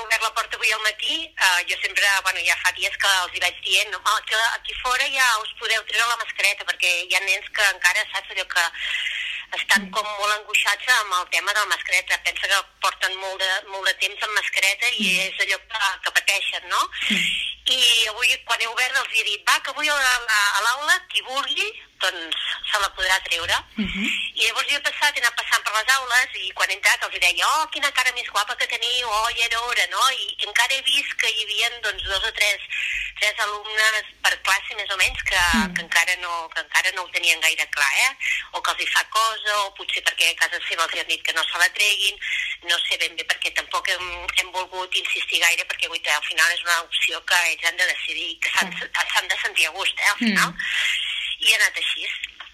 obert la porta avui al matí, jo sempre, bueno, ja fa dies que els hi vaig dient, no, que aquí fora ja us podeu treure la mascareta, perquè hi ha nens que encara, saps, allò que estan com molt angoixats amb el tema de la mascareta. Pensa que porten molt de temps amb mascareta i és allò que pateixen, no? I avui, quan he obert, els he dit, va, que avui a l'aula, qui vulgui, doncs se la podrà treure. I llavors jo he anat passant per les aules i quan he entrat els deia, oh, quina cara més guapa que teniu, oh, ja era hora, no? I encara he vist que hi havia doncs 2 o 3 alumnes per classe més o menys que encara no ho tenien gaire clar, o que els hi fa cosa, o potser perquè a casa seva els han dit que no se la treguin, no sé ben bé perquè tampoc hem volgut insistir gaire, perquè al final és una opció que ells han de decidir, que s'han de sentir a gust, al final. I ha anat així.